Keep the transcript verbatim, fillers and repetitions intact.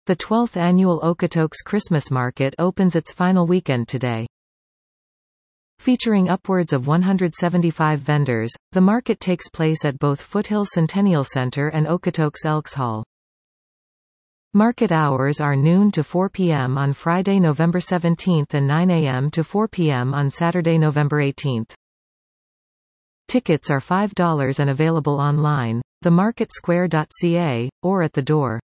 The twelfth annual Okotoks Christmas Market opens its final weekend today. Featuring upwards of one hundred seventy-five vendors, the market takes place at both Foothill Centennial Center and Okotoks Elks Hall. Market hours are noon to four p m on Friday, November seventeenth and nine a m to four p m on Saturday, November eighteenth. Tickets are five dollars and available online, the market square dot c a, or at the door.